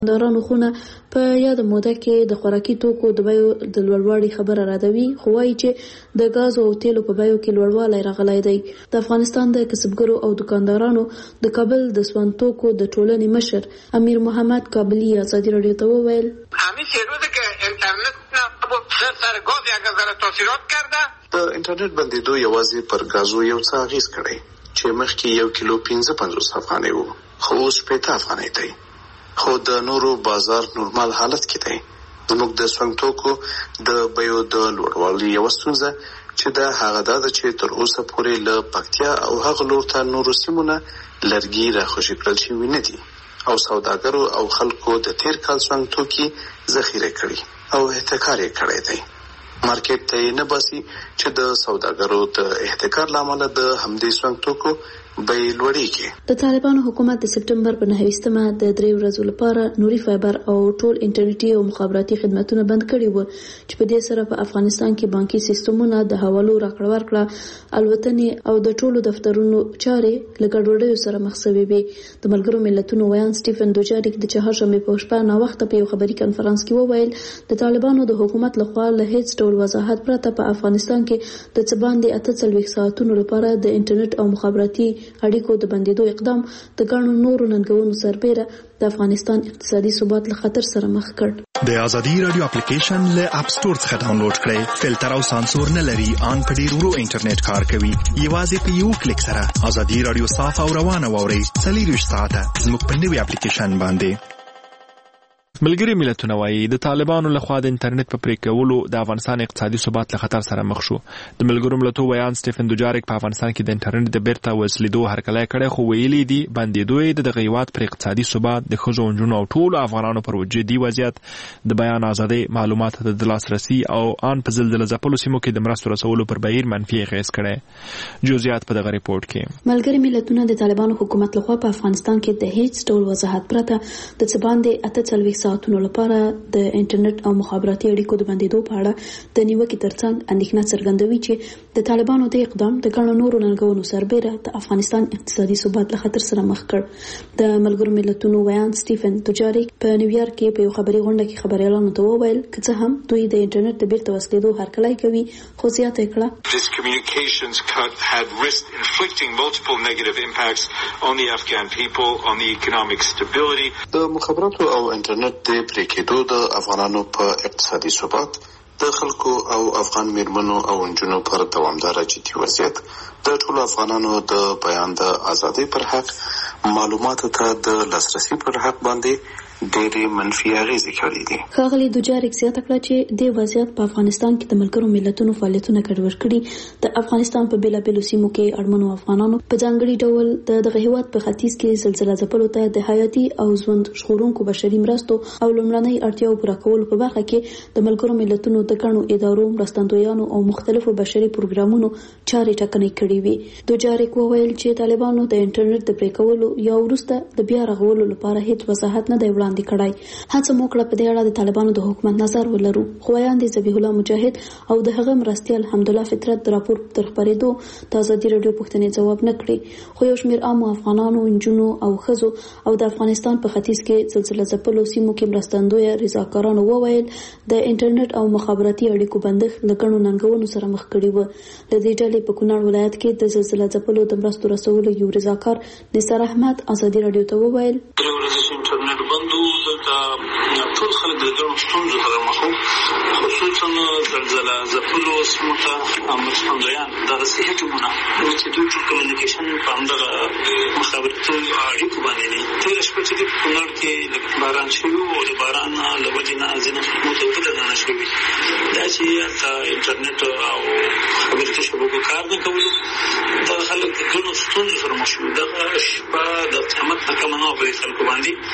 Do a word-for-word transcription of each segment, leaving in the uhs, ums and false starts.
دارانو خونه په یاد موده کې د خوراکي توکو د بیو د لوړوالي خبره راځوي، خو وايي چې د غاز او تیلو په بیو کې لوړوالی راغلی دی. د افغانستان د کسبګرو او دکاندارانو د کابل د سون توکو د ټولنې مشر امیر محمد کابلی ازادي راډیو ته وویل همین چه روزه که اینترنت نه سر گاز یک ذره تاثیرات کرده. د انټرنیټ بندیدو یوازې پر غازو یو څه اغیز کړی چې مخکې یو کیلو پنځه پنځوس افغانۍ وو، خو اوس شپېته افغانۍ دی. خو د نورو بازار نورمال حالت کې دی. زموږ د سونګ توکو د بیو د لوړوالي یو ستونزه چې د هغه ده چې تر اوسه پورې له پکتیا او هغه لور ته نورو سیمونه لرګي راخوشي کړل شوي نه دي او سوداګرو او خلکو د تیر کال سونګ توکي ذخیره کړي او احتکار یې کړی دی. مارکیټ ته یې نه باسي چې د سوداګرو د احتکار لامل د همدې سونګ توکو بیې لوړېږي. د طالبانو حکومت د سپټمبر په نهه ویشتمه د درې ورځو لپاره نوري فایبر او ټول انټرنیټي او مخابراتي خدماتونه بند کړي وو چې په دې سره په افغانستان کې بانکي سیستمونه د حوالو راکړه ورکړه الوتنې او د ټولو دفترونو چارې له ګډوډیو سره مخ شوې وي. د ملګرو ملتونو ویان سټیفن دوجاریک د چهارشنبې په شپه نا وخت په یو خبري کانفرنس کې وویل د طالبانو د حکومت لخوا له هیڅ ډول وضاحت پرته په افغانستان کې د څه باندې اته څلوېښت ساعتونو لپاره د انټرنیټ او مخابراتي اړیکو د بندیدو اقدام د ګڼو نورو ننګونو سربېره د افغانستان اقتصادي ثبات له خطر سره مخ کړ. د ازادي رادیو اپلیکیشن له اپ سٹور څخه ډاونلوډ کړئ. فلټر او سانسور نه لري، ان په ډیر ورو انټرنیټ کار کوي. یوازې په یو کلیک سره ازادي رادیو صاف او روانه واورئ. څلېرویشت ساعته زموږ په نوي اپلیکیشن باندې. ملګری ملتونه وایي د طالبانو لخوا د انټرنیټ په پرې کولو د افغانستان اقتصادي ثبات له خطر سره مخ شو. د ملګرو ملتونو ویان سټیفن دوجاریک په افغانستان کې د انټرنیټ د بیرته وصلېدو هرکلی کړی، خو ویلي دي بندېدو یې د دغه هېواد پر اقتصادي ثبات، د ښځو او نجونو او ټولو افغانانو پر وجودي وضعیت، د بیان ازادۍ، معلوماتو ته د لاسرسي او ان په زلزله ځپلو سیمو کې د مرستو رسولو پر بهیر منفي اغېز کړی. جزئیات په دغه ریپورټ کې. ملګري ملتونه د طالبانو حکومت لخوا په افغانستان کې د هیڅ ډول وضاحت پرته د څه باندې اته څلوېښت ساعتونو لپاره د انټرنیټ او مخابراتي اړیکو د بندیدو په اړه د نیوکې ترڅنګ اندېښنه څرګندوي چې د طالبانو د اقدام د ګڼو نورو ننګونو سربېره د افغانستان اقتصادي ثبات له خطر سره مخ کړ. د ملګرو ملتونو ویان سټیفن دوجاریک په نیویارک کې په یو خبري غونډه کې خبريالانو ته وویل که څه هم دوی د انټرنیټ د بیرته وصلېدو هرکلی کوي، خو زیاته کړه This communications cut had risked inflicting multiple negative impacts on the Afghan people, on the economic stability. د مخابراتو او انټرنیټ د پرې کېدو د افغانانو په اقتصادي ثبات، د خلکو او افغان میرمنو او نجونو پر دوامداره جدي وضعیت، د ټولو افغانانو د بیان د ازادۍ پر حق، معلوماتو ته د لاسرسي پر حق باندې ډېرې منفي اغېزې کړې دي. ښاغلي دوجاریک زیاته کړه چې د وضعیت په افغانستان کې د ملګرو ملتونو فعالیتونه ګډوډ کړي. د افغانستان په بیلابیلو سیمو کې اړمنو افغانانو په ځانګړي ډول د دغه هېواد په ختیځ کې زلزله ځپلو ته د حیاتي او ژوند ژغورونکو بشري مرستو او لومړنۍ اړتیاو پوره کولو په برخه کې د ملګرو ملتونو د ګڼو ادارو، مرستندویانو او مختلفو بشري پروګرامونو چارې ټاکنې کړې وي. دوجاریک وویل چې طالبانو د انټرنیټ د پرې کولو یا وروسته د بیا رغولو لپاره هیڅ وضاحت نه دی وړاندې کړی. هڅه مو کړه په دې اړه د طالبانو د حکومت نظر ولرو، خو ویاندې ذبیح الله مجاهد او د هغه مرستیال حمدالله فطرت د راپور تر خپرېدو د ازادي راډیو پوښتنې ځواب نه کړي. خو یو شمېر عامو افغانانو، نجونو او ښځو او د افغانستان په ختیځ کې زلزله ځپلو سیمو کې مرستندویه رضاکارانو وویل د انټرنیټ او مخابراتي اړیکو بندښت له ګڼو ننګونو سره مخ کړي وو. له دې ډلې په کونړ ولایت کې د زلزله ځپلو د مرستو رسولو یو رضاکار نثار احمد ازادي راډیو ته وویل انټرنیټ بندو دلته ټول خلک د ګڼو ستونزو سره مخ وو، خصوصا زلزله ځپلو سیمو ته مرستندویان دغه صحي ټیمونه چې دوی ټول کمیونیکیشن په همدغه مخابراتي اړیکو باندې دي. تېره شپه چې په کونړ کې لږ باران شوي او د باران له وجې نه ځینې متوقع نه شوي دا چې هلته انټرنیټ او خبرتي شبکو کار نه کولو، دغه خلک د ګڼو ستونزو سره مخ شوي. دغه شپه د قیامت نه کمه نه وه په خلکو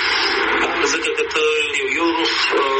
باندې، ځکه که ته یو یو روغ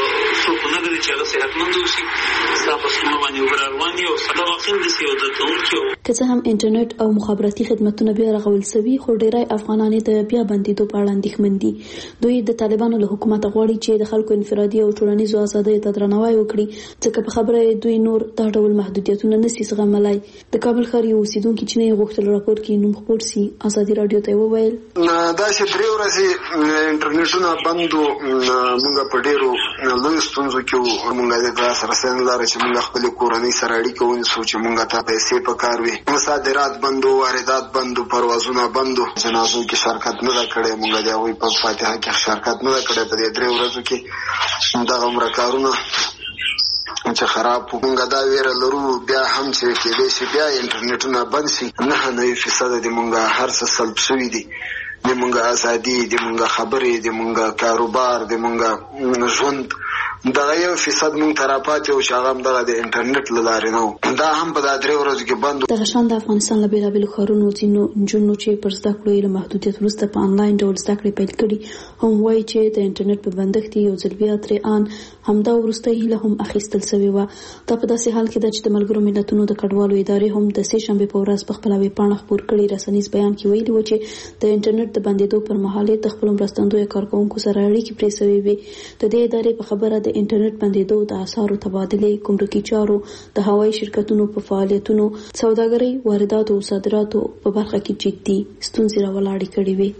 څوک نه لري چې هغه صحتمند اوسي، ستا په سیمه باندې اوبه راروان وي او ستا واقعا داسې یو زده کوونکي. که څه هم انټرنیټ او مخابراتي خدماتونه بیا رغول شوي خو ډیری افغانان د بیا بندیدو په اړه اندېښمن دي. دوی د طالبانو له حکومت غواړي چې د خلکو انفرادي او ټولنیزو ازادیو ته درناوی وکړي ځکه په خبره دوی نور دا ډول محدودیتونه نشي زغملای. د کابل ښار یو اوسیدونکي چې نه غوښتل راپور کې نوم خپور سي ازادي رادیو ته وویل دا چې درې ورځې انټرنیټونه بندو موږ په ډیرو لوی ستونزو کې وو. موږ د ګلاس رسنۍ لاره چې موږ خپل کورنۍ سره اړیکه ونیسو چې موږ ته پیسې پکار وي. صادرات بندو، واردات بندو، پروازونه بندو. جنازو کې شرکت نه کړي، موږ د هغوی په فاتحه کې شرکت نه کړي. په دې درې ورځو کې دغه عمره کارونه چې خراب موږ دا ویره لرو بیا هم چې کېدای شي بیا انټرنیټونه بند شي. نهه نوي فیصده د موږ هر څه سلب شوي دي. د موږ ازادي، د موږ خبرې، د موږ کاروبار، د موږ ژوند دغه یو فیصد موږ ته راپاتې و چې هغه هم دغه د انټرنیټ له لارې نه و. دا هم په دا درې ورځو کې بند و. دغه شان د افغانستان له بېلابېلو ښارونو ځینو نجونو چې پر زده کړو یې له محدودیت وروسته په آنلاین ډول زده کړې پیل کړي هم وایي چې د انټرنیټ په بندښت یو ځل بیا ترې آن همدا وروسته هیله هم اخیستل شوې وه. دا په داسې حال کې ده چې د ملګرو ملتونو د کډوالو ادارې هم د سې شنبې په ورځ په خپله ویبپاڼه خپور کړي رسنیز بیان کې ویلي و چې د انټرنیټ د بندېدو پر مهال یې د خپلو مرستندویو کارکوونکو سره اړیکې پرې شوې وې. د دې ادارې په خبره د انټرنیټ بندېدو د اسعارو تبادلې، ګمرکي چارو، د هوایي شرکتونو په فعالیتونو، سوداګرۍ، وارداتو او صادراتو په برخه کې جدي ستونزې راولاړې کړې وې.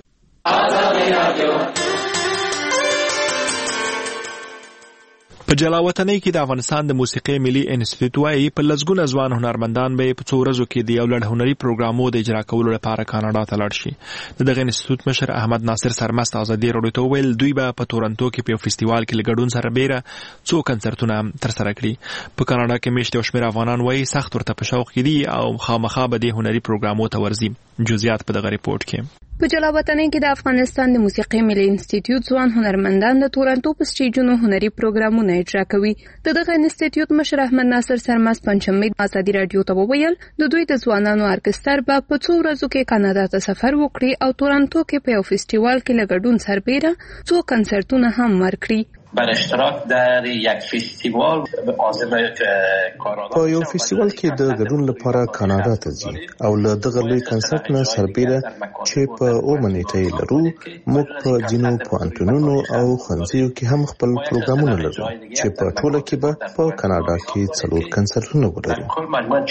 په جلا وطنۍ کې د افغانستان د موسیقي ملي انسټیټیوټ وايي په لسګونه ځوان هنرمندان به په څو ورځو کې د یو لړ هنري پروګرامو د اجرا کولو لپاره کاناډا ته لاړ شي. د دغه انسټیټیوټ مشر احمد ناصر سرمست ازادي راډیو ته ویل دوی به په تورنټو کې په فستیوال کې لګډون سره بیره څو کنسرتونه ترسره کړي. په کاناډا کې میشت او شمېر افغانان وايي سخت ورته په شوق کې دي او خامخا به د هنري پروګرامو ته ورځي. جزئیات په دغه ریپورت کې. په جلا وطنۍ کې د افغانستان د موسیقي ملي انسټیټیوټ ځوان هنرمندان د تورنټو په سټیجونو هنري پروګرامونه اجرا کوي. د دغه انسټیټیوټ مشر احمد ناصر سرمست پنځمې ازادي رادیو ته وویل د دوی د ځوانانو ارکستر به په څو ورځو کې کاناډا ته سفر وکړي او تورنټو کې په یو فستیوال کې لګډون سربېره څو کنسرتونه هم ورکړي. بر اشتراک در یک فستیوال عازم کانادا په یو فستیوال کې د ګډون لپاره کاناډا ته ځي او له دغه لوی کنسرت نه سربېره چې په اومه نیټه یې لرو موږ په ځینو پوهنتونونو او ښوونځیو کې هم خپل پروګرامونه لرو چې په ټوله کې به په کاناډا کې څلور کنسرتونه ولرو. د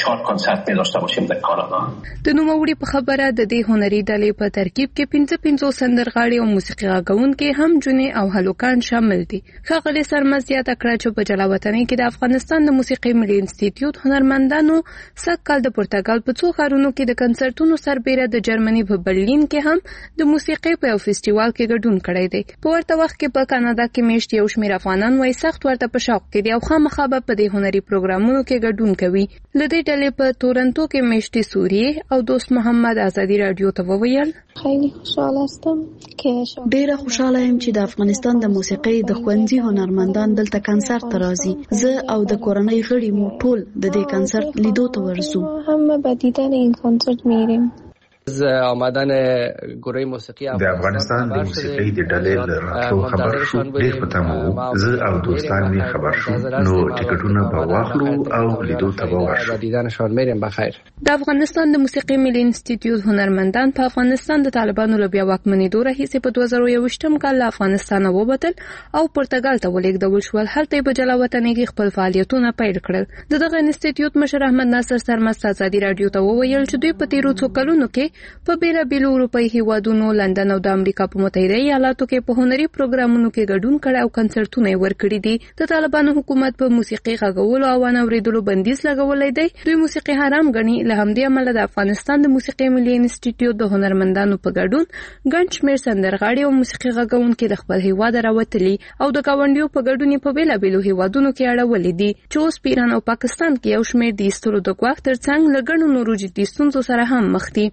نوموړي په خبره د دې هنري ډلې په ترکیب کې پنځه پنځه سندرغاړي او موسیقي غاګونکي هم جونې او هلوکان شامل دي. ښاغلي سرمست زیاته کړه چې په جلا وطنۍ کې د افغانستان د موسیقي ملي انسټیټیوټ هنرمندانو سږ کال د پرتګال په څو ښارونو کې د کنسرتونو سربېره د جرمني په برلین کې هم د موسیقي په یو فستیوال کې ګډون کړی دی. په ورته وخت کې په کاناډا کې میشت یو شمېر افغانان وایي سخت ورته په شوق کې دي او خامخا به په دې هنري پروګرامونو کې ګډون کوي. له دې ډلې په تورنټو کې میشتې سوریې او دوست محمد ازادي رادیو ته وویل خیلی خوشحال هستم که ډیره خوشاله یم چې د افغانستان د موسیقي د ښوونځي هنرمندان دلته کنسرت ته راځي. زه او د کورنۍ غړي مو ټول د دې کنسرت لیدو ته ورځو. همه به دیدن این کنسرت میریم. از آمدن گروه موسیقی د افغانستان د موسیقي د ډلې له راتلو خبر شو. ډېر په تمه وو. زه او دوستان مې خبر شو نو ټیکټونه به واخلو او لیدو ته به ورشو. دیدنشان میریم بخیر. د افغانستان د موسیقي ملي انسټیټیوټ هنرمندان په افغانستان د طالبانو له بیا واکمنېدو راهیسې په دوه زره یوویشتم کال له افغانستانه ووتل او پرتګال ته ولېږدول شول. هلته یې په جلا وطنۍ کې خپل فعالیتونه پیل کړل. د دغه انسټیټیوټ مشر احمد ناصر سرمست ازادي رادیو ته وویل چې دوی په تیرو څو کلونو کې په بیلابېلو اروپایي هیوادونو، لندن او د امریکا په متحده ایالاتو کې په هنري پروګرامونو کې ګډون کړی او کنسرتونه یې ورکړي دي. د طالبانو حکومت په موسیقي غږولو او اورېدلو بندیز لګولی دی. دوی موسیقي حرام ګڼي. له همدې امله د افغانستان د موسیقي ملي انسټیټیوټ د هنرمندانو په ګډون ګڼ شمېر سندرغاړي او موسیقي غږونکي د خپل هیواده راوتلي او د ګاونډیو په ګډون په بیلابېلو هیوادونو کې اړولي دي چې اوس په ایران او پاکستان کې یو شمېر د ایستلو د ګواښ ترڅنګ له ګڼو نورو جدي ستونزو سره هم مخ دي.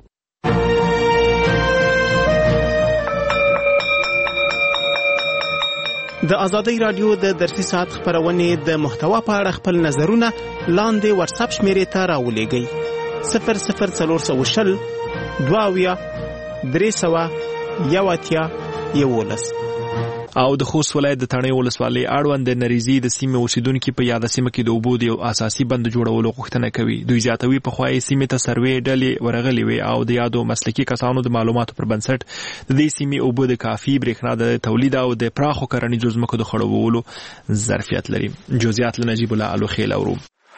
د ازادۍ رادیو د درسي ساعت خبرونې د محتوا په اړه خپل نظرونه لاندې واتساپ شمیرې ته راولېږئ. صفر صفر څلور سوه شل دوه اویا درې سوه یو اتیا یولس. او د خوست ولایت د تڼیو ولسوالۍ اړوند د نریزي د سیمې اوسیدونکو په یاده سیمه کې د اوبو د یو اساسي بند جوړولو غوښتنه کوي. دوی زیاتوي په خوای سیمې ته سروې ډلې ورغلې وي او د یادو مسلکي کسانو د معلوماتو پر بنسټ د دې سیمې اوبو د کافي برېښنا د تولید او د پراخو کرنیزو ځمکو د خړوبولو ظرفیت لري. جزئیات له نجیب الله الوخیل اورو.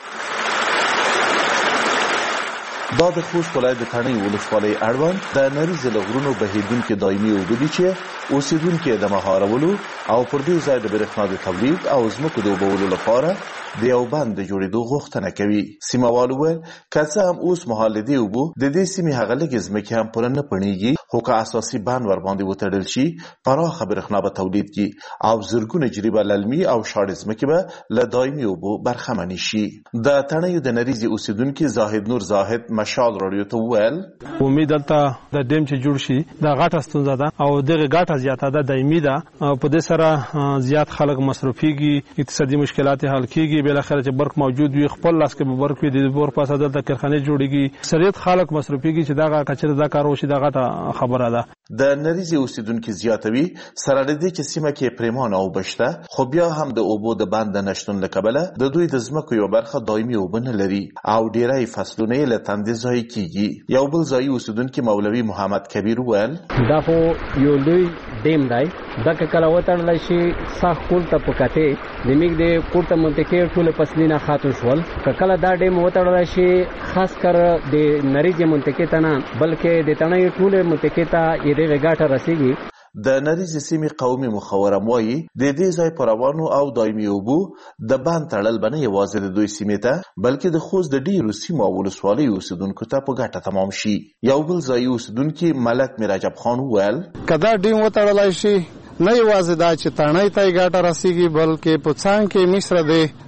دا د خوست ولایت د تڼیو ولسوالۍ اړوند د نریزې له غرونو بهیدونکي دایمي اوبه دي چې اوسیدونکي د مهارولو او پر دې ځای د برېښنا د تولید او ځمکو د اوبولو لپاره د یو بند د جوړېدو غوښتنه کوي. سیمه والو ویل که څه هم اوس مهال د دې اوبو د دې سیمې هغه لږې ځمکې هم پوره نه پڼېږي، خو که اساسي بند ورباندې وتړل شي پراخه برېښنا به تولید کړي او زرګونه جریبه للمي او شاړې ځمکې به له دایمي اوبو برخمنې شي. د تڼیو د نریزې اوسیدونکي زاهد نور زاهد مشال راډیو ته وویل امید دلته د ډیم چې جوړ شي دا غټه ستونزه ده او دغه غټه زیاته ده دایمي ده. په دې سره زیات خلک مصرفيږي، اقتصادي مشکلات حل کیږي، بل اخر چې برق موجود وي خپل لاس کې به برق وي د بور پاسه دلته کارخانه جوړیږي، سریت خلک مصرفيږي چې دا کچره دا کار وشي دا غټه خبره ده. د نریزې اوسیدونکو زیاتوي سره د دې چې سیمه کې پریمانه او بشته، خو بیا هم د اوبو د بند نشټون له کبله د دوی د ځمکو یو برخه دایمي اوبه نه لري او ډیری فصلونه له تندې ځای کیږي. یو بل ځای اوسیدونکو مولوي محمد کبیر ویل دا خو یو لوی ډیم دی، دا کله وتړل شي ساخ کول ته پکته د میګ د کوټه منطقې ټول فصلونه خاتون شول. کله دا ډیم وتړل شي خاص کر د نریزې منطقې ته نه بلکې د تڼیو ټول منطقې ته دغه ګټه رسیږي. د نریزې سیمې قومي مخورم وایي د دې ځای په روانو او دایمي اوبو د بند تړل به نه یوازې د دوی سیمې ته بلکې د خوست د ډیرو سیمو او ولسوالیو اوسیدونکو ته په ګټه تمام شي. یو بل ځای اوسیدونکي ملک میرعجب خان وویل که دا ډیم وتړلی شي نه یوازې دا چې تڼۍ ته یې ګټه رسیږي بلکې په څنګ کې مصر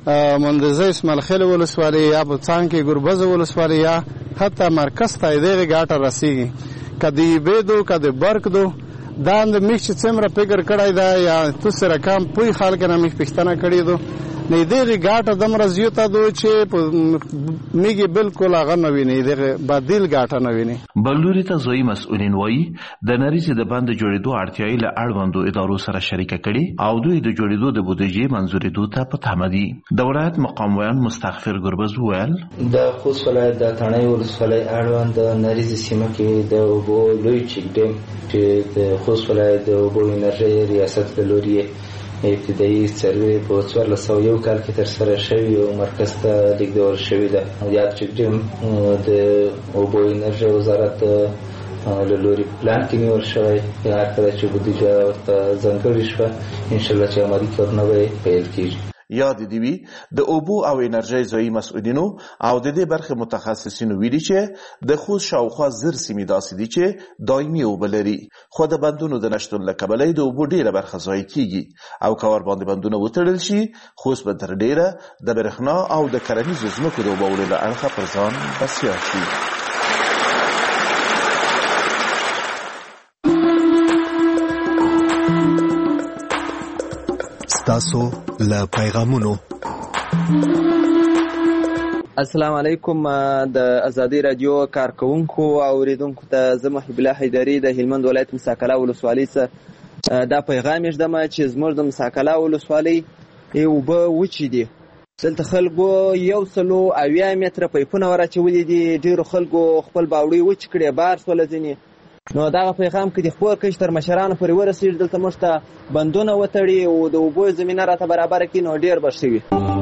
د مندزه اسماعیل خیل ولسوالۍ یا په څنګ کې ګربز ولسوالۍ یا حتی مرکز ته یې دغه ګټه رسیږي. که د یبې دو که د برق دو دا د میخ چې څومره فکر کړی ده یا تو سره کم پوی خلک نه میخ پښتنه کړی دو نه دغه ګاټه دمره زیاته دو چې میګي بالکل هغه نه ویني دغه بدیل ګاټه نه ویني. بلوري ته ځوی مسؤلین وایي د نریزې د بند جوړېدو اړتیاوې له اړوندو ادارو سره شریکه کړي او دوی د جوړېدو د بودیجې منظورېدو ته په تمه دي. د ولایت مقام ویان مستغفر ګربز وویل د خوست ولایت د تڼیو ولسوالۍ اړوند د نریزې سیمه کې د اوبو لوی چک ډیم چې د خوست ولایت د اوبو انرژۍ ریاست له لوري ابتدایي سروې په څوارلس سوه یو کال کې ترسره شوي او مرکز ته لیږدول شوي ده. یاد چک ډیم د اوبو انرژۍ وزارت له لوري پلان کې نیول شوی، هر کله چې بودیجه ورته ځانګړې شوه انشاءالله چې عملي کارونه به پیل کېږي. یاد دی وی د اوبو او انرژۍ ځایي مسؤلینو او د دې برخې متخصصینو ویلي چې د خوست شاوخوا زر سیمې داسې دي چې دایمي اوبه لري، خو د بندونو د نشتون له کبله د اوبو ډیره برخه ضایع کیږي او که ورباندې بندونه وتړل شي خوست به تر ډیره د برېښنا او د کرنیزو ځمکو د اوبولو له اړخه پر ځان بسیا شي. تاسو له پیغامونو. السلام علیکم د ازادي رادیو کارکونکو او اوریدونکو ته زه محب الله حیدری د هلمند ولایت مساکلا ولسوالۍ څخه دا پیغام یږدم چې زموږ د مساکلا ولسوالۍ اوبه وچې دي. دلته خلکو یو سلو اویا متره پیپونه ورچولي دي، ډیرو خلکو خپل باوړي وچ کړي بار سول ځینې. نو دغه پیغام کې د خپور کښ تر مشرانو پورې ورسېږي دلته موږ ته بندونه وتړي او د اوبو زمینه راته برابر کړي نو ډیر به ښه وي.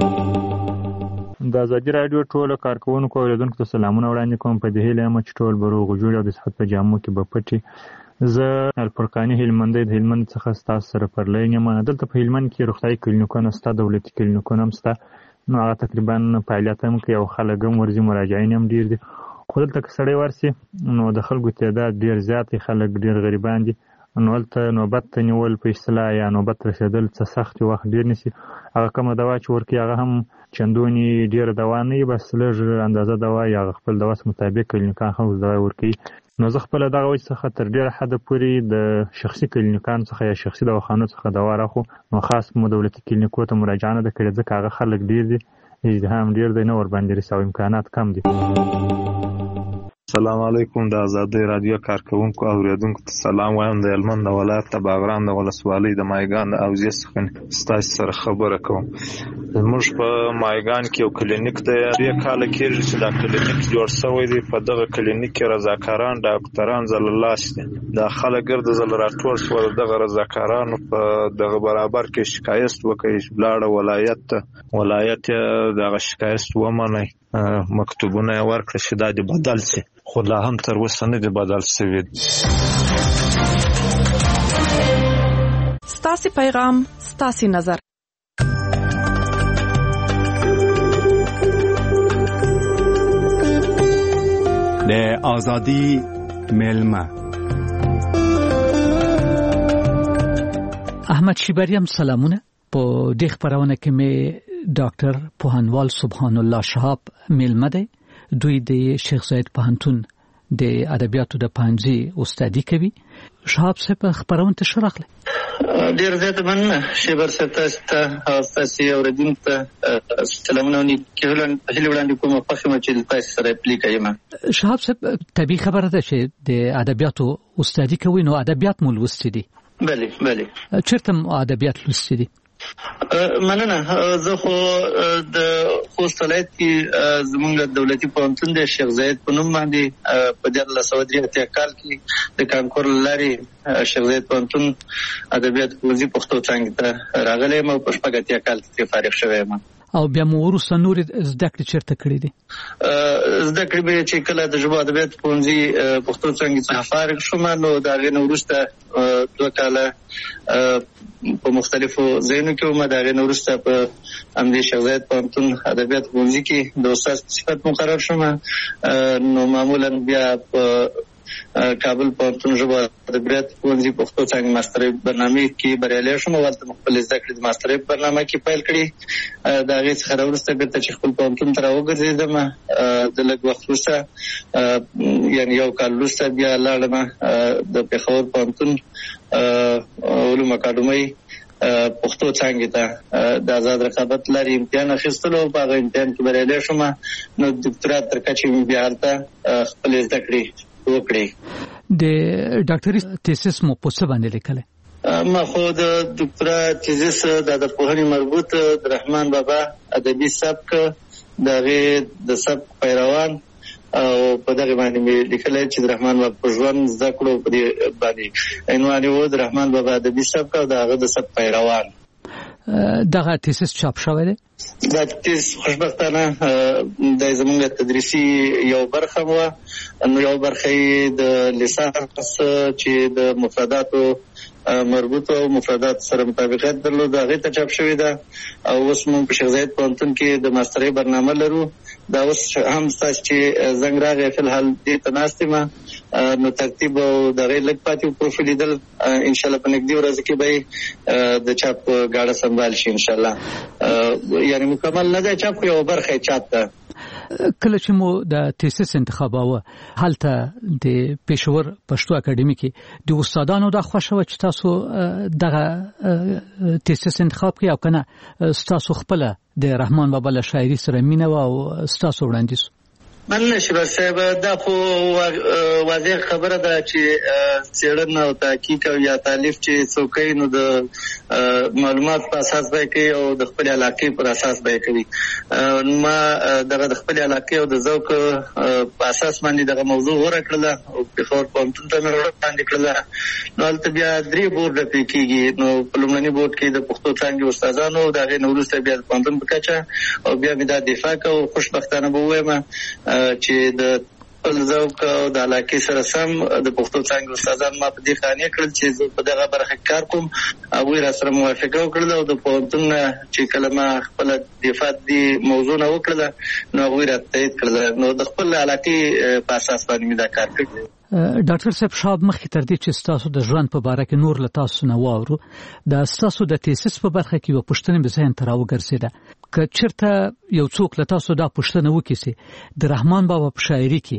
د ازادي راډیو ټولو کارکوونکو او اوریدونکو ته سلامونه وړاندې کوم. په دې هیله یم چې ټول به روغ جوړ او د صحت په جامو کې به پټي. زه الفرقاني هلمندی د هلمند څخه ستاسو سره پر لاین یم. دلته په هلمند کې روغتیایي کلینیکونه شته، دولتي کلینیکونه هم شته، نو هغه تقریبا فعالیت هم کوي او خلک هم ورځي، مراجعین هم ډیر دي. خو دلته که سړی ورسي نو د خلکو تعداد ډیر زیات دی، خلک ډیر غریبان دي، نو هلته نوبت ته نیول په اصطلاح یا نوبت رسېدل څه سخت وخت ډیر نیسي. هغه کومه دوا چې ورکوي هغه هم چندونې ډیره دوا نه وي، بس لږ اندازه دوا یا خپل دوا مطابق کلینیکان خلکو دوا ورکوي. نو زه خپله دغه وجې څخه تر ډیره حده پورې د شخصي کلینیکانو څخه یا شخصي دواخانو څخه دوا راخو، نو خاص مو دولتي کلینیکو ته مراجعه نه ده کړې ځکه هغه خلک ډیر دي، ازدحام ډیر دی، نه ورباندې رساو امکانات کم دي. السلام علیکم. د ازادۍ رادیو کارکونکو او اوریدونکو ته سلام وایم. د هلمند ولایت د باغران د ولسوالۍ د مایګان د حوزې څخه ستاسو سره خبره کوم. زموږ په مایګان کې یو کلینیک دی. درې کاله کېږي چې دا کلینیک جوړ شوی دی. په دغه کلینیک کې رضاکاران ډاکټران زللاس دي. دا خلک ګرد زل راټول شول. دغه رضاکارانو په دغه برابر کې شکایت وکړي. لاړه ولایت ته ولایت دغه شکایت ومني. مکتوبونه یې ورکړه چې دا دې بدل شي، خو لا هم تر اوسه نه دي بدل شوي. ستاسې پیغام ستاسې نظر. د ازادي میلمه احمد شیبریم سلامونه. په دې خبرونه کې مې ډاکټر پوهنوال سبحان الله شهاب میلمه دی. دوی د شیخ زاید پوهنتون د ادبیاتو د پانځي استادي کوي. شهاب صاحب خبرونه ته شرحله. ډیر زیات مننه شیبر صاحب ته او تاسو اوریدونکو ته سلامونه نیکهلن هله وړاندې کوم په خمه چې تاسو سره پلی کوم. شهاب صاحب طبي خبره ده چې د ادبیاتو استادي کوي. نو ادبیات مول وستې دي؟ بله بله. چیرته ادبیات لوستې دي؟ مننه. زه خو د خوست ولایت کې زموږ دولتي پوهنتون د شیخ زاید په نوم باندې په دیارلس سوه درې اتیا کال کې د کانکور له لارې شیخ زاید پوهنتون ادبیات پوهنځي پښتو څانګې ته راغلی یم او په شپږ اتیا کال کې فارغ شوی یم. او بیا مو وروسته نور زده کړې چیرته کړې دي؟ زده کړې به چې کله د ژبو ادبیات پوهنځي پښتو څانګې څخه فارغ شوم، نو د هغې نه وروسته دوه کاله په مختلفو ځایونو کې وم. د هغې نه وروسته په همدې شیخ زاید پوهنتون ادبیات پوهنځي کې د استاد په صفت مقرر شوم. نو معمولا بیا په کابل پوهنتون ژبو ادبیات پوهنځي پښتو څانګې ماسترۍ برنامې کې بریالی شوم. هلته مو خپلې زده کړې د ماسترۍ په برنامه کې پیل کړې. د هغې څخه راوروسته بېرته چې خپل پوهنتون ته راوګرځېدم، د لږ وخت وروسته یعنې یو کال وروسته بیا لاړم د پېښور پوهنتون علوم اکاډمۍ پښتو څانګې ته د آزاد رقابت لارې امتحان اخیستلو. په هغه امتحان کې بریالی شوم. نو دکتورات تر کچې مې بیا هلته خپلې زده کړې وکړې. د ډاکټري تیسیس مو په څه باندې لیکلی؟ ما خو د دکتورا تیزیس د ادبپوهنې مربوط د رحمان بابا ادبي سبک، د هغې د سبک پیروان او په دغه باندې مې لیکلی چې د رحمان بابا په ژوند زده کړو په دې باندې عنوان یې و د رحمان بابا ادبي سبک او د هغه د سبک پیروان. دغه تیسیس چاپ شوی دی؟ دا تیز خوشبختانه د زموږ تدریسي یو برخه وه. نو یو برخه یې د لیسانس چې د مفرداتو مربوط او مفردات سره مطابقت درلود، هغې ته چاپ شوې ده. او اوس موږ په شیخ زاید پوهنتون کې د ماسترۍ برنامه لرو. دا اوس هم ستاسو چې زنګ راغی فلحال دې ته ناست یم، نو ترتیب او د هغې لږ پاتې پروف لیدل انشاءالله په نږدې ورځو کې به د چاپ ګاډه سنبال شي انشاءالله. یعنې مکمل نه دی چاپ، خو یوه برخه یې چاپ ده. کله چې مو د تیسیس انتخاباوه هلته د پېښور پښتو اکاډمي کې د استادانو دا خوښه وه چې تاسو دغه تیسیس انتخاب کړئ او که نه ستاسو خپله د رحمان بابا له شاعري سره مینه وه او ستاسو وړاندیز؟ مننه شیبر صاحب. دا خو واضح خبره ده چې څېړنه او تحقیق او یا تالیف چې څوک کوي نو د معلومات په اساس به یې کوي او د خپلې علاقې پر اساس به یې کوي. ما دغه د خپلې علاقې او د ذوق په اساس باندې دغه موضوع غوره کړله او پېښور پوهنتون ته مې وړاندې کړله. نو هلته بیا درې بورډه پرې کېږي. نو په لومړني بورډ کې د پښتو څانګې استادانو، د هغې نه وروسته بیا د پوهنتون په کچه او بیا مې دا دفاع کوو. خوشبختانه به ووایم چې د خپل ذوق او د علاقې سره سم د پښتو څانګې استادان ما په دې قانع کړل چې زه په دغه برخه کې کار کوم. هغوی را سره موافقه وکړله او د پوهنتون نه چې کله ما خپله دفاع دې موضوع نه وکړله نو هغوی را تایید کړله. نو د خپل علاقې په اساس باندې مې دا کار کړی. ډاکټر صاحب شاب مخکې تر دې چې ستاسو د ژوند په باره کې نور له تاسو نه واورو، د ستاسو د تیسیس په برخه کې یوه پوښتنه مې ذهن ته راوګرځېده. که چېرته یو څوک له تاسو دا پوښتنه وکړي چې د رحمان بابا په شاعري کې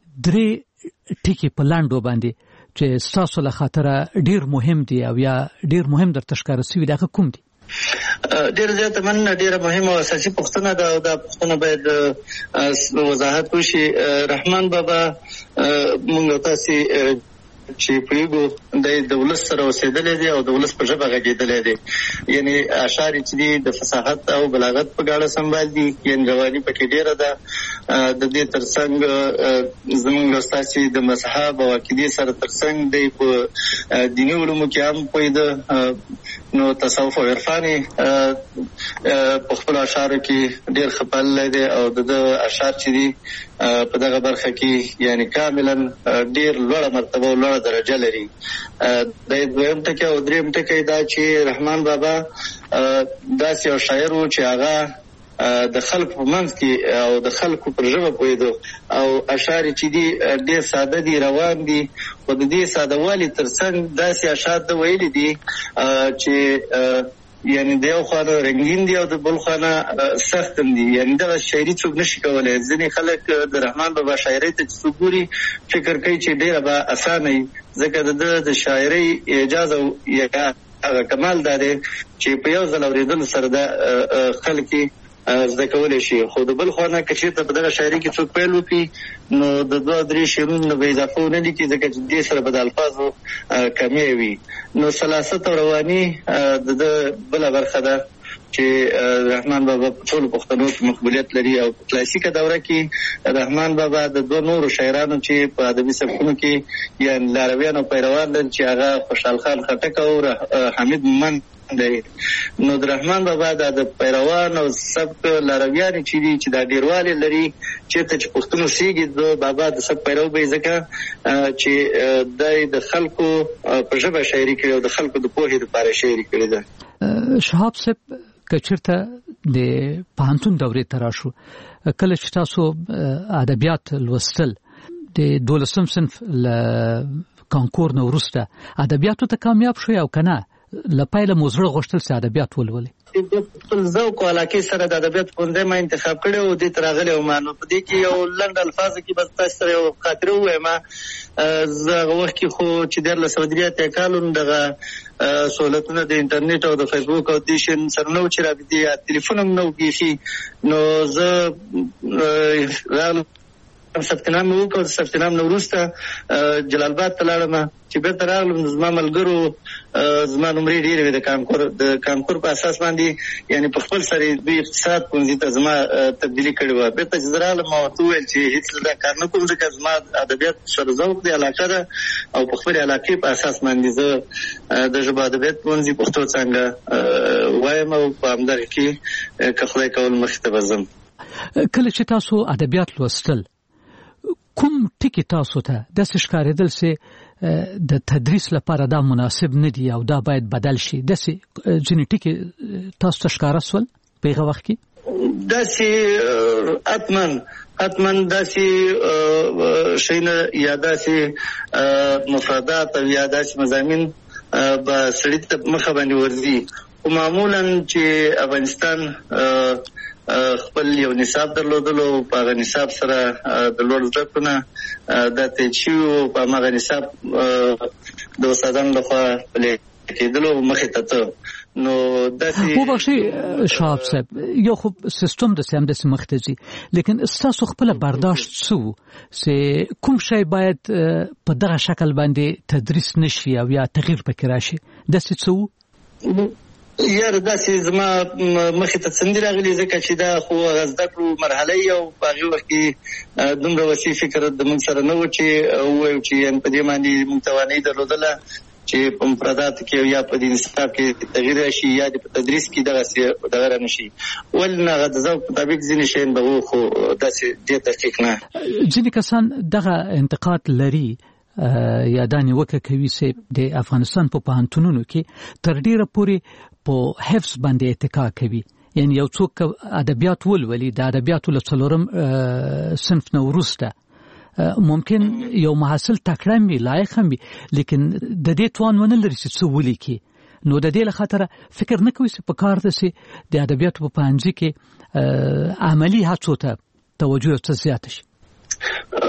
درې ټکي په لنډو باندې چې ستاسو له خاطره ډېر مهم دي او یا ډېر مهم درته ښکاره سوي دي، هغه کوم دي؟ ډېره زیاته مننه. ډېره مهمه او اساسي پوښتنه ده او دا پوښتنه باید وضاحت وشي. رحمان بابا موږ تاسو چې پریګو د دولت سره اوسېدلې دي او دولت په ژبه غږېدلې دي یعنی اشعار چې دي د فصاحت او بلاغت په غاړه سمبال دي یعنی رواني پکې ډیره ده د دې ترڅنګ زموږ استاد د مذهب او عقیده سره ترڅنګ دی په دیني علومو کې هم پوهیده نو تصوف او عرفاني په خپل اشعار کې ډیر خپل دي او د اشعار چې دي په دغه برخه کې یعنی کاملا ډیر لوړه مرتبه او لوړه درجه لري. د دویم ټکی او دریم ټکی دا چې رحمان بابا داسې یو شاعر و چې هغه د خلکو په منځ کې او د خلکو پر ژبه پوهېدو او اشعار چې دي ډېر ساده دي روان دي خو د دې ساده والي ترڅنګ داسې اشعار د ویلي دي چې یعنی د یو خانه رنگین دی او د بل خانه سخت دی یعنی دا شاعري څوک نشي کولای. ځینې خلک د رحمان بابا شاعري ته څوګوري فکر کوي چې ډېره به اسانه وي ځکه د د شاعري اجازه یا هغه کمال دا دی چې په یو ځل اورېدل سره د خلک زده کولی شي خو د بل خانه که چېرته په دغه شاعري کې څوک پیل وکړي نو د دوه درې شعرونو به اضافه ونه لیکي ځکه چې دې سره به د الفاظو کمی وي. نو سلاست او رواني د ده بله برخه ده چې رحمان بابا په ټولو پښتنو کې مقبولیت لري او په کلاسیکه دوره کې رحمان بابا د دوه نورو شاعرانو چې په ادبي سبکونو کې یعنې لارویان او پیروان لري چې هغه خوشحال خان خټک او حمید مومند دی. نو د رحمان بابا د پیروان او سبک لارویان چې دي چې دا ډیروالی لري چېرته چې پښتون اوسېږي د بابا د سبک پیرو به یې ځکه چې دی د خلکو په ژبه شاعري کړې او د خلکو د پوهې دپاره شاعري کړې ده. شهاب صاحب که چېرته د پوهنتون دورې ته راشو کله چې تاسو ادبیات لوستل د دولسم صنف له کانکور نه وروسته ادبیاتو ته کامیاب شوی او که نه له پیله مو زړه غوښتل چې ادبیات ولولئ؟ خپل ذوق او علاقې سره د ادبیات پوهنځی ما انتخاب کړی او دې ته راغلی وم. نو په دې کې یو لنډ الفاظو کې بس تاسو سره یو خاطره ووایم. زه هغه وخت کې خو چې دیارلس سوه درې اتیا کال وم دغه سهولتونه د انټرنیټ او د فیسبوک او دې شیان سره نه و چې رابطې یا تلیفون هم نه و بیخي. نو زه راغلم ثبت نام مې وکړ. ثبت نام نه وروسته جلال آباد ته لاړم چې بېرته راغلم زما ملګرو زما نمرې ډېرې وې د کانکور د کانکور په اساس باندې یعنې په خپل سر دوی اقتصاد پوهنځي ته زما تبدیلي کړې وه. بېرته چې زه راغلم ما ورته وویل چې هېڅ دا کار نه کوم ځکه زما ادبیات سره ذوق دی علاقه ده او په خپلې علاقې په اساس باندې زه د ژبو ادبیات پوهنځي پښتو څانګه وایم او په همدغه کې که خدای کول مخې ته به ځم. کله چې تاسو ادبیات لوستل کوم ټکي تاسو ته داسې ښکارېدل چې د تدریس لپاره دا مناسب نه دي او دا باید بدل شي داسې ځینې ټکي تاسو ته ښکاره سول په هغه وخت کې؟ داسې حتمن حتمن داسې شیونه یا داسې مفردات او یا داسې مضامین به سړي ته مخه باندې ورځي. خو معمولا چې افغانستان خپل یو نصاب درلودلو په هغه نصاب سره د لوړ زده کړو نه دا تېر شوي وو په هماغه نصاب د استادانو لخوا پلي کېدلو مخې ته ته نو داسې وبخښئ شهاب صاحب یو خو سیستم داسې همداسې مخې ته ځي لیکن ستاسو خپله برداشت څه و چې کوم شی باید په دغه شکل باندې تدریس نه شي او یا تغییر پکې راشي داسې څه و؟ یاره داسې زما مخې ته څه نه دي راغلي ځکه چې دا خو هغه زده کړو مرحله یې او په هغې وخت کې دومره وسیع فکر د موږ سره نه و چې ووایو چې یعنې په دې باندې موږ توانایي درلودله چې په مفرداتو کې یا په دې نصاب کې تغییر راشي یا د په تدریس کې دغسې دغه را نه شي. ولې نه هغه د ذوق مطابق ځینې شیان به وو خو داسې ډېر دقیق نه. ځینې کسان دغه انتقاد لري یا دا نیوکه کوي چې د افغانستان په پوهنتونونو کې تر ډېره پورې په حفظ باندې اتکا کوي یعنی یو څوک ادبیات ولولي د ادبیاتو له څلورم صنف نه وروسته ممکن یو محصل تکړه وي لایق هم وي لیکن د دې توان ونه لري چې څه ولیکي. نو د دې له خاطره فکر نه کوي چې په کار ده چې د ادبیاتو په پوهنځي کې عملي هڅو ته توجه څه زیاته شي.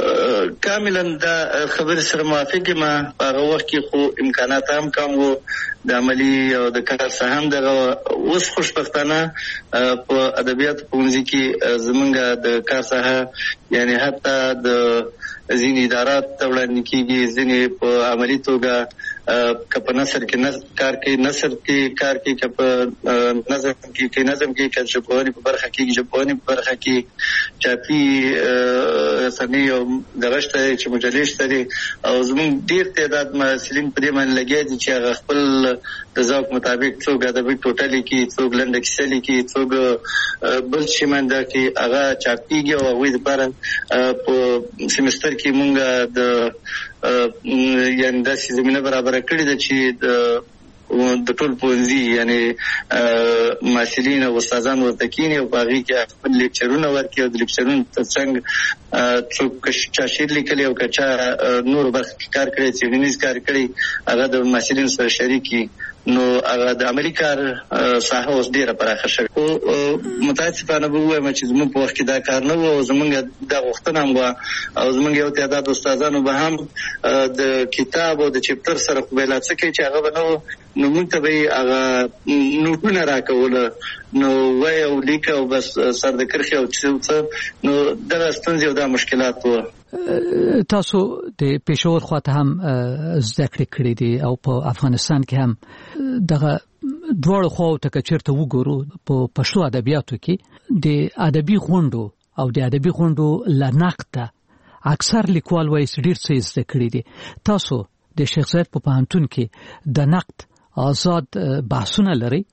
کاملا دا خبر سره موافق یم. هغه وخت کې خو امکانات هم کم وو د عملی او د کار څخه هم دغه. اوس خوشبختانه په ادبیات پوهنځي کې زمونږ د کار څخه یعنی حتی د ځینې ادارات ته وړاندې کېږي، ځینې په عملي توګه که په نثر کې کار کوي، نثر کې کار کوي، که په نظم کې کې نظم کې، که ژبپوهنې په برخه کې ژبپوهنې په برخه کې، چاپي رسنۍ او دغه شته چې مجلې شته دي. او زموږ ډېر تعداد محصلین په دې باندې لګیا دي چې هغه خپل د ذوق مطابق څوک ادبي ټوټه لیکي، څوک لنډه کیسه لیکي، څوک بل شي منده کې هغه چاپېږي. او هغوی دپاره په سیمستر کې مونږ د یعنې داسې زمینه برابره کړې ده چې د د ټول پوهنځي یعنې محصلین او استادان ورته کېني او په هغې کې خپل لیکچرونه ورکړي، او د لیکچرونو تر څنګ څوک چا شعر لیکلی او که چا نورو برخو کې کار کړی، څېړنیز کار کړی، هغه د محصلینو سره شریک کړي. نو هغه د عملي کار ساحه اوس ډېره پراخه شوې. خو متاسفانه به ووایم چې زموږ په وخت کې دا کار نه و، او زموږ دا غوښتنه هم وه، او زموږ یو تعداد استادانو به هم د کتاب او د چپټر سره خو به یې لا څه کوي چې هغه به نه و، نو موږ ته به یې هغه نوټونه راکوله، نو وایه او لیکه او بس سر د کرښې او څه. نو دغه ستونزې او دا مشکلات وو. تاسو د پېښور خواته هم زده کړې کړې دي او په افغانستان کې هم دغه دواړو خواو ته که چېرته وګورو په پښتو ادبیاتو کې د ادبي غونډو او د ادبي غونډو له نقده اکثر لیکوال وایي چې ډېر څه زده کړي دي. تاسو د شیخ زاید په پوهنتون کې د نقد آزاد بحثونه لرئ؟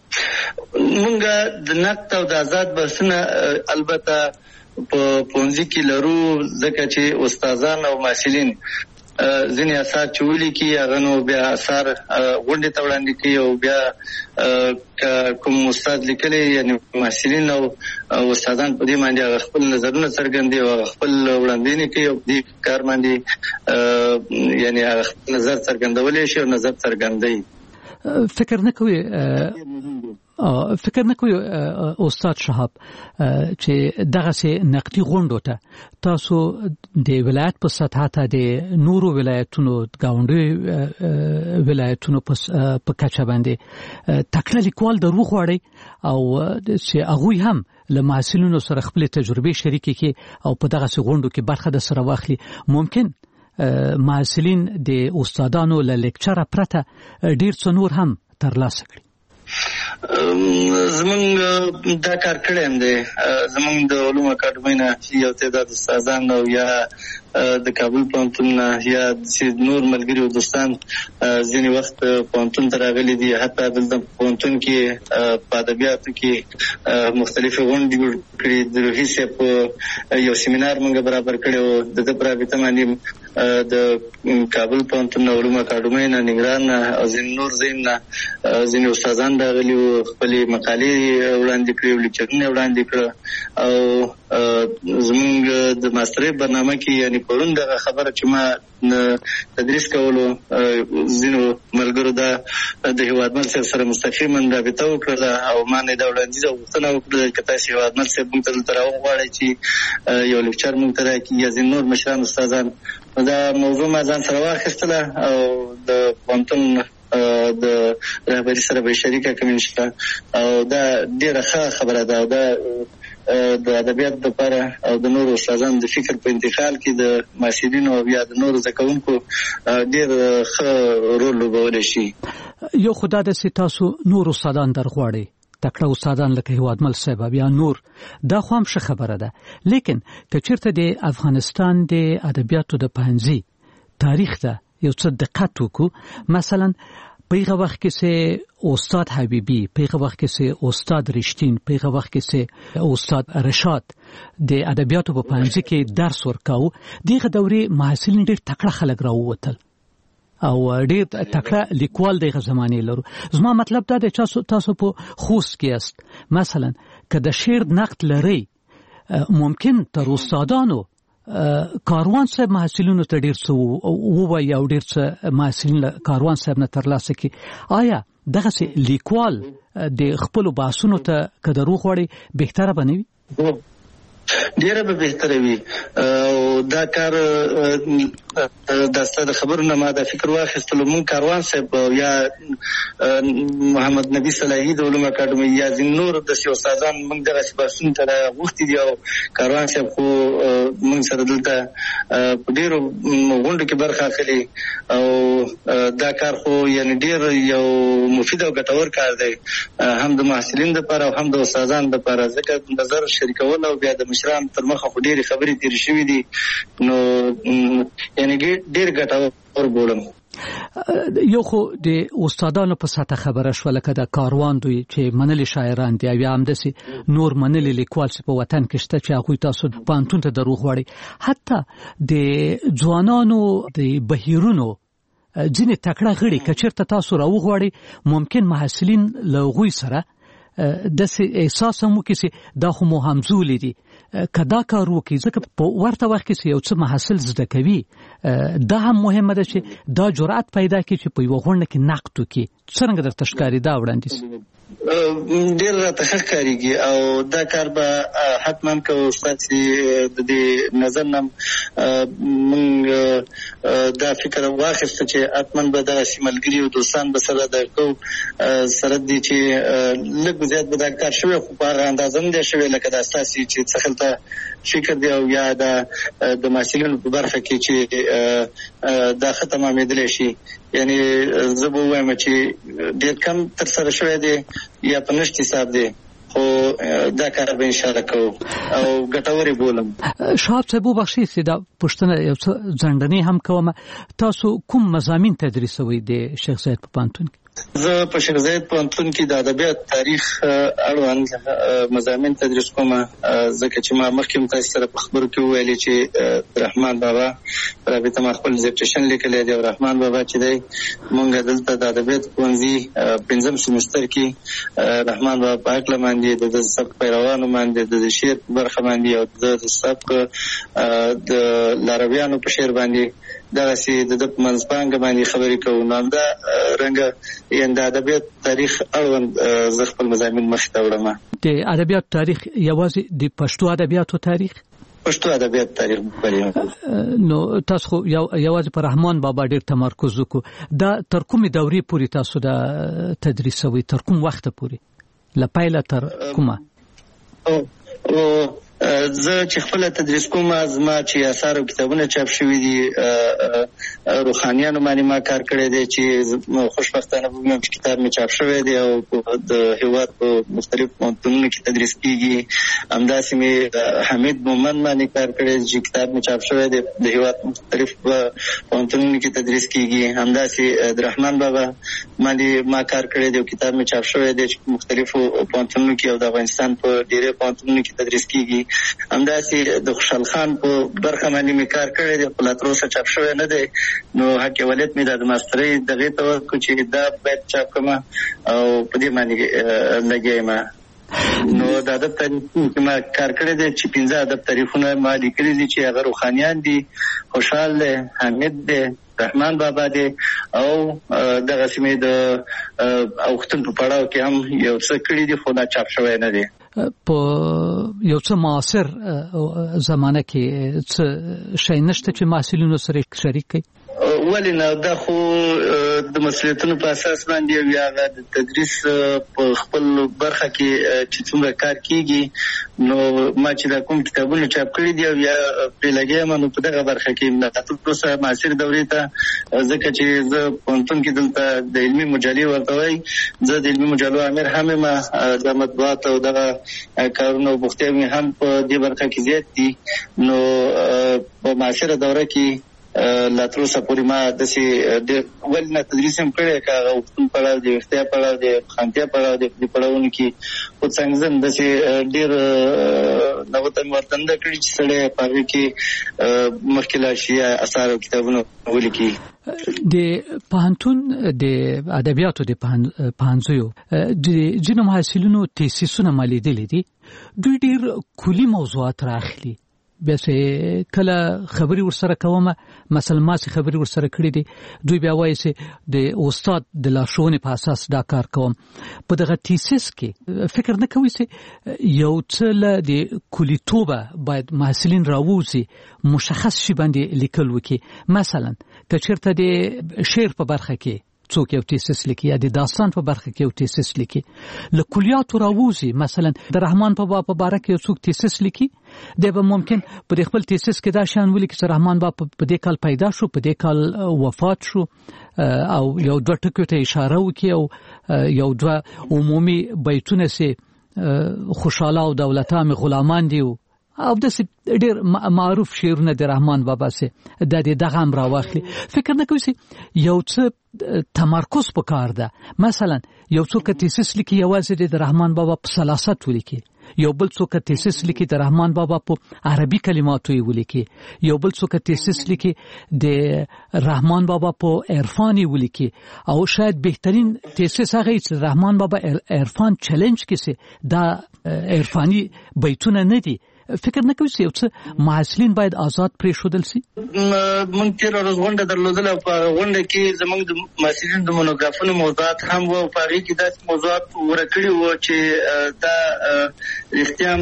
مونږ د نقد او د آزاد بحثونه البته په پوهنځي کې لرو، ځکه چې استادان او محصلین ځینې اثار چې ولیکي هغه نو بیا اثار غونډې ته وړاندې کوي، او بیا کوم استاد لیکلی یعنې محصلین او استادان په دې باندې هغه خپل نظرونه څرګندوي او هغه خپل وړاندوینې کوي، او په دې کار باندې یعنې هغه خپل نظر څرګندولی شي او نظر څرګندوي. فکر نه کوي فکر نه کوي استاد شهاب چې دغه سي نقدي غونډو ته تاسو د ولایت په سطح ته د نورو ولایتونو گاونډي ولایتونو په کچه باندې تکړه لیکوال درو غواړي او چې هغه هم له محصلینو سره خپل تجربه شریکي کوي او په دغه سي غونډو کې برخه د سره واخلي. ممکن محصلین د استادانو له لیکچره پرته ډیر څه نور هم ترلاسه کړي. زمونږ دا کار کړی هم دی. زمونږ د علومو اکاډمۍ نه یو تعداد استادان او یا د کابل پوهنتون نه یا نور ملګري او دوستان ځینې وخت پوهنتون ته راغلي دي. حتی دلته پوهنتون کې په ادبیاتو کې مختلفې غونډې جوړ کړي. د روحي صاحب یو سیمینار موږ برابر کړی و، د ده په رابطه باندې د کابل پوهنتون نه علومو اکاډمۍ نه ننګرهار نه او ځینې نور ځایونه نه ځینې استادان راغلي وو، خپلې مقالې وړاندې کړې او لیکچرونه وړاندې کړه. او زمونږ د ماسترۍ برنامه کې یعنې پرون دغه خبره چې ما تدریس کولو ځینو ملګرو دا د هیوادمل صاحب سره مستقیما رابطه وکړله او ما نه دا وړاندیز او غوښتنه وکړه چې تاسو هیوادمل صاحب موږ ته دلته راوغواړئ چې یو لیکچر موږ ته راکړي یا ځینې نور مشران استادان. دا موضوع ما ځان سره واخیستله او د پوهنتون د رهبري سره به شریکه کوم انشاءالله. او دا ډېره ښه خبره ده. او دا د ادبیات لپاره او د نورو استادانو د فکر په انتقال کې د محصلینو او یا د نورو زده کوونکو ډېر ښه رول لوبولی شي. یو خو دا ده چې تاسو نور استادان در غواړئ، تکړه استادان لکه هیوادمل صاحب یا نور، دا خو هم ښه خبره ده. لیکن که چېرته د افغانستان د ادبیاتو د پوهنځي تاریخ ته یو څه دقت وکړو، مثلا په هغه وخت کې چې استاد حبیبي، په هغه وخت کې چې استاد رښتین، په هغه وخت کې چې استاد رشاد د ادبیاتو په پوهنځي کې درس ورکاوه، دغه دورې محصلین ډېر تکړه خلک راووتل او ډېر تکړه لیکوال دغه زمانې لرو. زما مطلب دا دی چې تاسو په خوست کې است، مثلا که د شعر نقد لرئ، ممکن تر استادانو کاروان صاحب محصلینو ته ډېر څه ووایي او ډېر څه محصلین له کاروان صاحب نه ترلاسه کړي. آیا دغسې لیکوال د خپلو بحثونو ته که دروغ غواړي بهتره به نه وي؟ ډیره به بهتره وي. او دا کار د ستاسو خبرونه ما د فکر واخیستلو مون کاروان صاحب یا محمد نبی صلاحی د علوم اکاډمي یا ځین نور د سیو استادان موږ دغه سپارښتنه ته غوښتي دي او کاروان صاحب خو موږ سره دلته په ډیرو غونډو کې برخه اخلي او دا کار خو یعنی ډیر یو مفید او ګټور کار دی هم د محصلین لپاره او هم د استادانو لپاره، ځکه نظر شریکول او بیا د مشران تر مخه خو ډیرې خبرې تیرې شوې دي نو یعنی ډیر ګټور بولم. یو خو د استادانو په ساته خبره شو لکه د کاروان دوی چې منلي شاعران دي او هم دسي نور منلي لیکوال چې په وطن کې شته چې هغه تاسو پانتون ته دروغ وړي. حتی د ځوانانو د بهیرونو ځینې تکړه غړي کچرته تاسو راوغواړي ممکن محصلین لغوی سره د احساس مو کې دا خو مو همزولي دي کدا کار وکي ځکه په ورته وخت کې یو څه محصل زده کوي دا هم مهمه ده چې دا جرأت پیدا کړي چې په یو غونډه کې نقد وکړي. څنګه درته ښکاري دا وړاندیز؟ ډیر راته ښه ښکارېږي او دا کار به حتما کوو. ستاسې د دې نظر نه موږ دا فکر واخیسته چې حتما به دغسې ملګري او دوستان به سره د کوو سره دي چې لږ زیات به دا کار شوی خو په هغه اندازه نه دی شوی لکه دا ستاسې چې څه خلته فکر دی او یا د محصلینو په برخه کې چې دا ښه تمامېدلی شي. یعنی زه به ووایم چې ډېر کم ترسره شوی دی یا په نشت حساب دی خو دا کار به انشاءالله کوو او ګټورې بولم. شهاب صاحب وبخښئ چې دا پوښتنه یو څه ځنډنۍ هم کوم، تاسو کوم مضامین تدریسوئ د شیخ زاید په پوهنتون کې؟ زه په شیخ زاید پوهنتون کې د ادبیات تاریخ اړوند مضامین تدریس کوم، ځکه چې ما مخکې هم تاسو سره په خبرو کې وویلې چې رحمان بابا رابطه ما خپل ډیزرټیشن لیکلی دی او رحمان بابا چې دی مونږ دلته د ادبیات ښوونځي پنځم سمستر کې رحمان بابا په هکله باندې د سبک پیروانو باندې د شعر په برخه باندې او د سبک د لارویانو په شعر باندې دغسې د ده په منځپانګه باندې خبرې کوو. نو همدا رنګه یعنې د ادبیات تاریخ اړوند زه خپل مضامین مخې ته وړم. د ادبیاتو تاریخ یوازې د پښتو ادبیاتو تاریخ پښتو ادبیات تاریخ بلې نو تاسو خو یوازې په رحمان بابا ډېر تمرکز وکړو. دا تر کومې دورې پورې تاسو دا تدریسوئ؟ تر کوم وخته پورې له پیله تر کومه؟ زه چې خپل تدریس کوم زما چې آثار او کتابونه چاپ شوي دي روحانیانو باندې ما کار کړی دی چې خوشبختانه وګورم چې کتاب مې چاپ شوی دی او د هیواد په مختلفو پوهنتونونو کې تدریس کیږي. همداسې مې حمید مومند باندې کار کړی دی چې کتاب مې چاپ شوی دی د هیواد مختلفو پوهنتونونو کې تدریس کیږي. همداسې د رحمان بابا باندې ما کار کړی دی او کتاب مې چاپ شوی دی چې مختلفو پوهنتونونو کې او د افغانستان په ډېرې پوهنتونونو کې تدریس کیږي. همداسې د خوشحال خان په برخه باندې مې کار کړی دی خو لا تر اوسه چاپ شوی نه دی. نو حق ولایت مې د ماسترۍ دغې ته ورکړو چې دا باید چاپ کړم او په دې باندې لګیا یم. نو د ادب تاریخ کې ما کار کړی دی چې پنځه ادب تاریخونه ما لیکلي دي چې هغه روحانیان دي، خوشحال دی، حمید دی، رحمان بابا دی او دغسې مې د اوښتون په پړاو کې هم یو څه کړي دي خو لا چاپ شوی نه دی. په یو څه معاصر زمانه کې څه شی نشته چې محصلینو سره شریک کړي؟ ولې نه، دا خو د مسؤلیتونو په اساس باندې یا د تدریس په خپل برخه کې چې څومره کار کیږي نو ما چې دا کوم کتابونه چاپ کړي دي او یا پرې لګیا یم نو په دغه برخه کې نه تاسو اوسه معاصر دورې ته ځکه چې زه پوهنتون کې دلته د علمي مجلې ورته وایي زه د علمي مجلو امیر هم یم د مطبوعات او دغه کارونه او بوختیا مې هم په دې برخه کې زیات دي. نو په معاصره دوره کې لا تر اوسه پورې ما داسې ډېر ولې نه تدریس هم کړی که هغه اوښتون پړاو دی، ویښتیا پړاو دی، خانتیا پړاو دی. په دې پړاوونو کې خو څنګه زه داسې ډېر نوته مې ورته نه کړي چې سړی په هغې کې مخکې لاړ شي یا اثار او کتابونه ولیکي. د پوهنتون د ادبیاتو د پوهنځیو د ځینو محصلینو تیسیسونه ما لیدلي دي، دوی ډېر کلي موضوعات راخلي بیا چې کله خبري ورسره کوم مثلا ما چې خبري ورسره کړې دي دوی بیا وایي چې د استاد د لارښوونې په اساس دا کار کوم. په دغه تیسیس کې فکر نه کوي چې یو څه له د کلیتوبه باید محصلین راووځي مشخص شي باندې لیکل وکړي. مثلا که چېرته د شعر په برخه کې څوک یو تیسیس لیکي یا د داستان په برخه کې یو تیسیس لیکي له کلیاتو راووځي، مثلا د رحمان بابا په باره کې یو څوک تیسیس لیکي دی به ممکن په خپل تیسیس کې دا شان ولیکي چې رحمان بابا په دې کال پیدا شو په دې کال وفات شو او یو دوه ټکو ته اشاره وکړي او یو دوه عمومي بیتونه سي خوشاله او دولتام غلامان دی او داسې ډېر معروف شعرونه د رحمان بابا سي د دې دغه هم راواخلي. فکر نه کوي چې یو څه تمرکز پکار ده. مثلا یو څوک تیسیس لیکي یوازې د رحمان بابا په سلاست ولیکي، یو بل څوک تیسیس لیکي د رحمان بابا په عربي کلماتو یې ولیکي، یو بل څوک تیسیس لیکي د رحمان بابا په عرفان یې ولیکي او شاید بهترین تیسیس هغه چې رحمان بابا عرفان چیلنج کې سي دا عرفاني بیتونه نه دي. فکر نه کوي چې یو څه محصلین باید آزاد پرېښودل شي. موږ تېره ورځ غونډه درلودله او په غونډه کې زموږ د محصلینو د مونوګرافونو موضوعات هم وو. په هغې کې داسې موضوعات غوره کړي وو چې دا رښتیا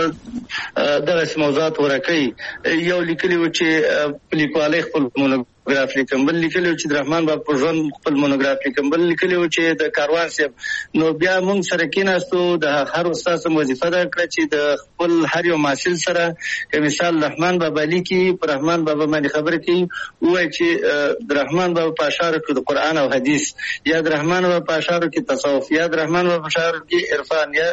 هم دغسې موضوعات غوره کوي. یو لیکلي وو چې په لیکوالۍ خپل مونوګراف لیکم، بل لیکلي وو چې د رحمان بابا په ژوند خپل مونوګراف لیکم، بل لیکلي وو چې د کاروان صاحب. نو بیا موږ سره کېناستو، د هر استاد سم وظیفه دا کړه چې د خپل هر یو محصل سره که مثال رحمان بابا لیکي په رحمان بابا باندې خبرې کوي ووایي چې د رحمان بابا په اشعارو کې د قرآن او حدیث، یا د رحمان بابا په اشعارو کې تصوف، یا د رحمان بابا په اشعارو کې عرفان، یا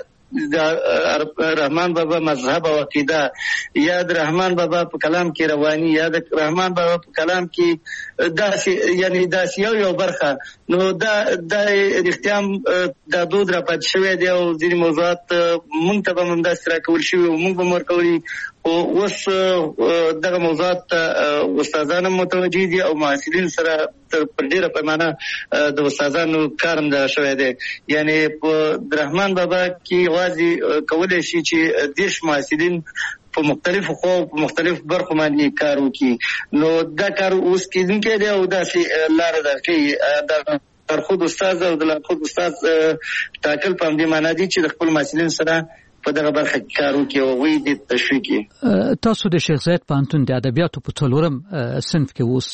د رحمان بابا مذهب او عقیده، یا د رحمان بابا په کلام کې رواني، یا د رحمان بابا په کلام کې داسې یعنی داسې یو یو برخه. نو دا دا رښتیا هم دا دود را پاتې شوی دی او ځینې موضوعات موږ ته به هم همداسې راکول شوي او موږ به هم ورکولي. خو اوس دغه موضوعات ته استادان هم متوجه دي او محصلین سره پر ډېره پیمانه د استادانو کار هم دغه شوی دی. یعنی په رحمان بابا کې یوازې کولی شي چې دېرش محصلین په مختلفو خو په مختلفو برخو باندې کار وکړي. نو دا کار اوس کېدونکی دی او داسې لاره ده چې د لارښود استاد او د لارښود استاد ټاکل په همدې معنا دي چې د خپل محصلینو سره په دغه برخه کې کار وکړي او هغوی دې تشویق کړي. تاسو د شیخ زاید پوهنتون د ادبیاتو په څلورم صنف کې اوس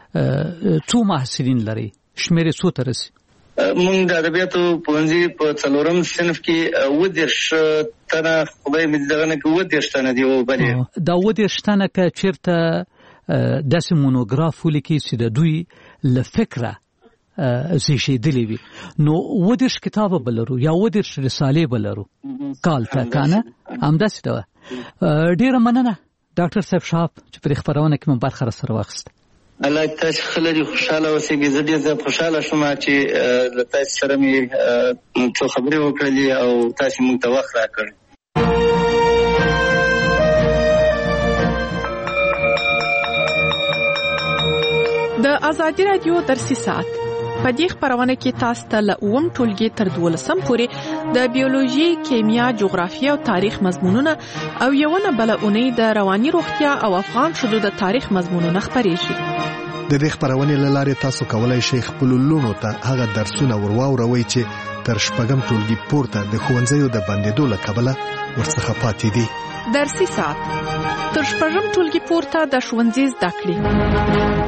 څو محصلین لري؟ شمېر یې څو ته رسي؟ موږ د ادبیاتو پوهنځي په څلورم صنف کې اووه دېرش تنه خدای مې دغه نه کې اووه دېرش تنه دي. وبلې دا اووه دېرش تنه که چېرته داسې مونوګراف ولیکي چې د دوی له فکره زیږېدلې وي نو اووه دېرش کتابه به لرو یا اووه دېرش رسالې به لرو کال ته کنه همداسې ده. ډېره مننه ډاکټر صاحب شهاب چې په دې خپرونه کې مو برخه راسره واخیسته. الله تاسو خلری خوشاله اوسئ. زه ډېر زیات خوشاله شوم چې له تاسو سره مې څو خبرې وکړلې او تاسو موږ ته وخت راکړ. د ازادي رادیو درسي ساعت په دې خبرونه کې تاسو ته له اووم ټولګي تر دولسم پورې د بیولوژي، کیمیا، جغرافیه او تاریخ مضمونونه او یوونه بل اونۍ د رواني روغتیا او افغان شذو د تاریخ مضمونونه خبرېږي. د دې خبرونې له لارې تاسو کولای شئ خپل لونو ته هغه درسونه ورواوروئ چې تر شپږم ټولګي پورته د ښوونځیو د بندېدو له کبله ورڅخه پاتې دي. درسي ساعت تر شپږم ټولګي پورته د ښوونځي زده کړې.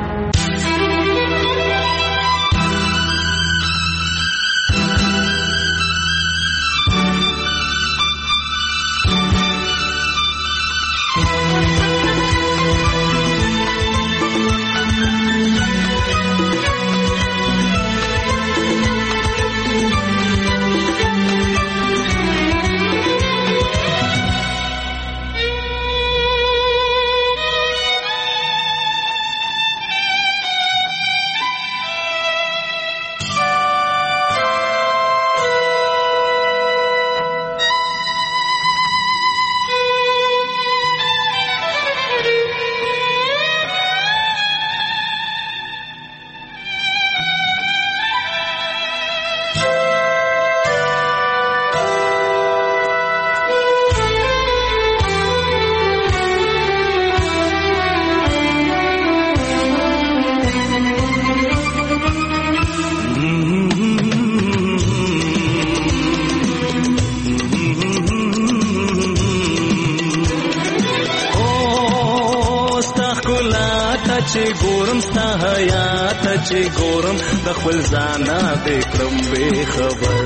چې ګورم ستا حیات چې ګورم د خپل ځانا دې کړم بې خبر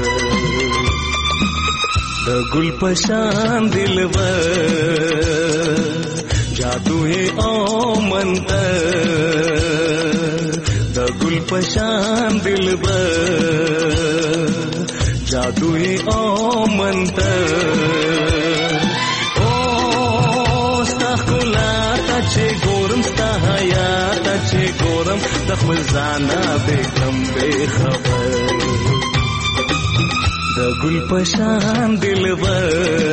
د ګل په شان دلبر جادو ہے او منتر د ګل په شان دلبر جادو ہے او منتر او ستا ښکلا ته چې ګورم ستا حیات ته چې ګورم د خپل ځانا دې کړم بې خبر د ګل په شان دلبر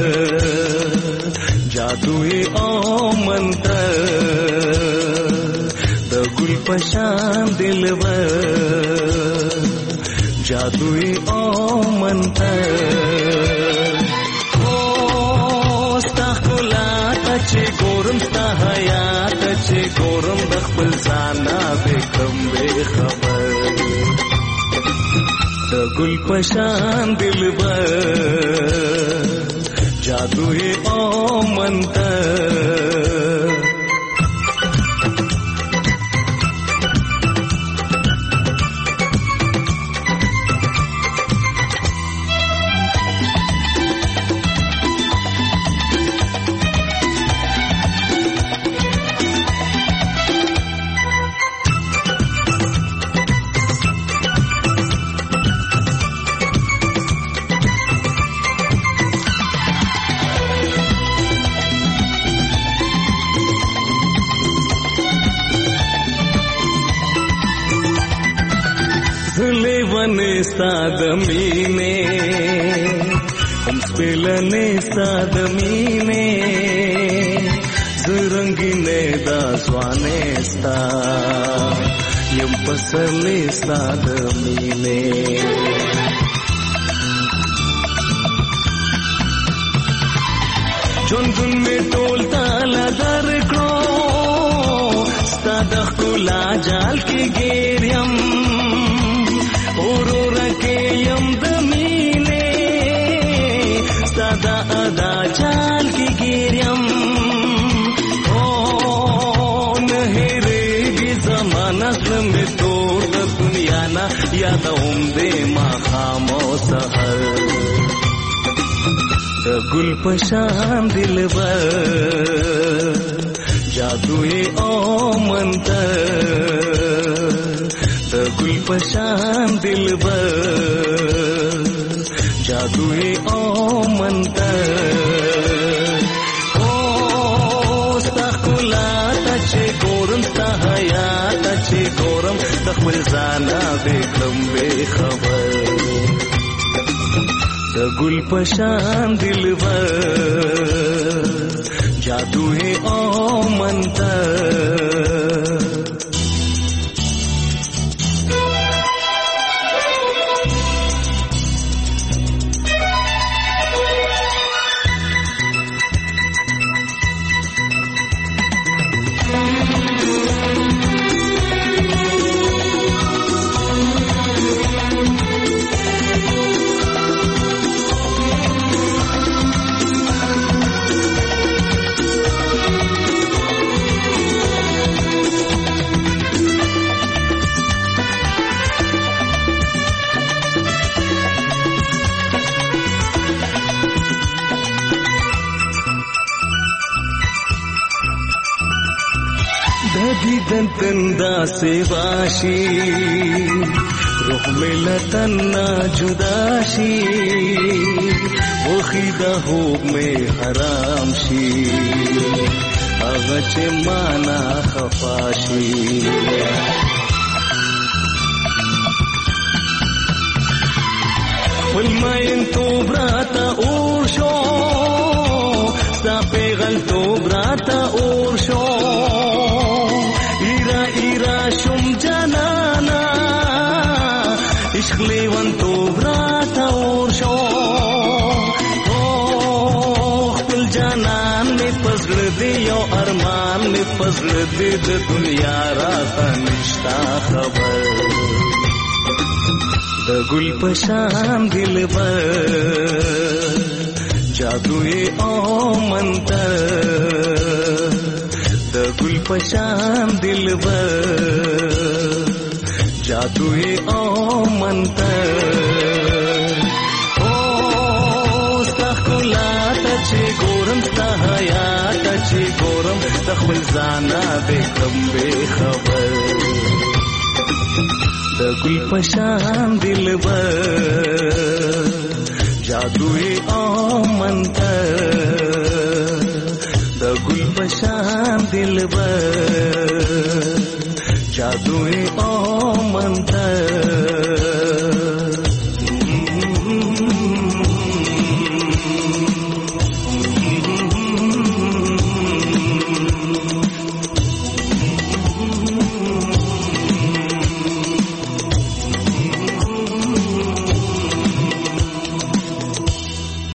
جادو او منتر د ګل په شان دلبر جادو او منتر او ستا ښکلا ته چې ګورم ستا حیات ته چې ګورم د خپل ځانا دې کړم بې خبر د ګل په شان دلبر جادو او منتر सादमीने हम स्पेलने सादमीने zrangine da swane sta yam pasale sadamine jun jun me tolta la dar kro sta dakhula jal ki geryam aurora ke yam damine sada ada jal ki geryam में तोड़ दुनिया ना याद उम्दे माखामो सहर गुल पशान दिलबर जादुए ओ मंतर गुल पशान दिलबर जादुए ओ मंतर ओ सखुला तचे गोरम सहया چې ګورم د خپل ځانا وکړم بې خبر د ګل په شان دلبر جادو ہے او منتر तंदा से वाशी रुख में लतना जुदाशी वो खिदा हो में हराम शी अगचे माना खफाशी फुलमाइन तो ब्राता ओशो सापे गल तो ब्राता ओशो شم جانانا عشق لیوان تو براتا اور شو خپل جانان می پزړ دی یو ارمان می پزړ دی د دنیا راته نشتا خبر د ګل په شان دلبر جادوی او منتر د गुल पशान दिलबर जादू ओ मंतर ओ सखुलात चे गोरम सहायात चे गोरम तखबल जाना बेकम बेखबर द गुल पशान दिलबर जादू ओ मंतर द गुल पशान दिलबर जादू ओ मंतर